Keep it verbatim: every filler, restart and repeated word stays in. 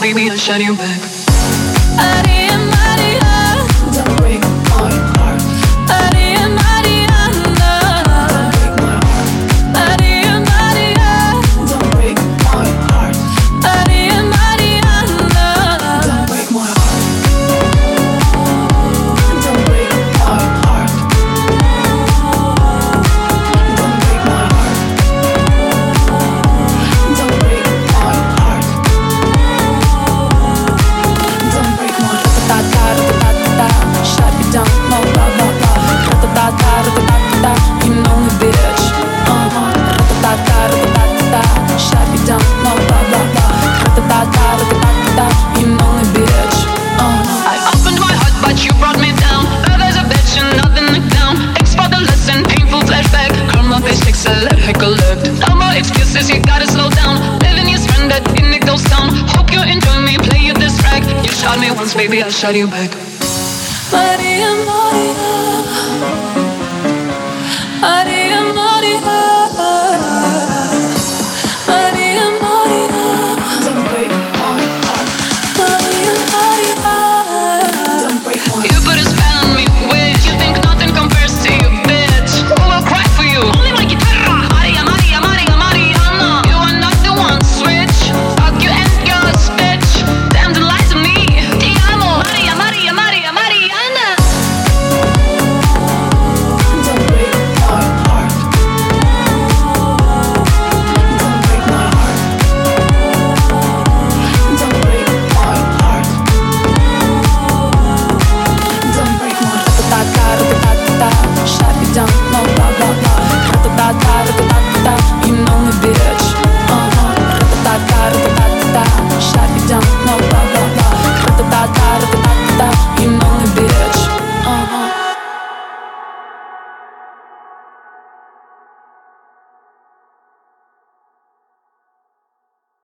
baby, I shut you back. Maria, Maria, don't break my heart. Maria, Mariana, don't break my heart. Maria, Maria, don't break my heart. Maria, Mariana, don't break my heart. Don't break my heart. Don't break my heart. Don't break my heart. Don't break my heart. Da da da da da da. Shut it down, no blah blah blah. Da da da da da da. You know me, bitch. Uh huh. Da da da da da da. Shut it down, no blah blah blah. Da da da da da da. You know me, bitch. Uh huh. I opened my heart, but you brought me down. Love as a bitch and nothing to down. Thanks for the lesson, painful flashback. Karma bitch takes a left, heck a left. No more excuses, you gotta slow down. Living is friend that in it goes down. Hope you enjoy me, play you this track. You shot me once, baby, I shot you back. Maria, Maria.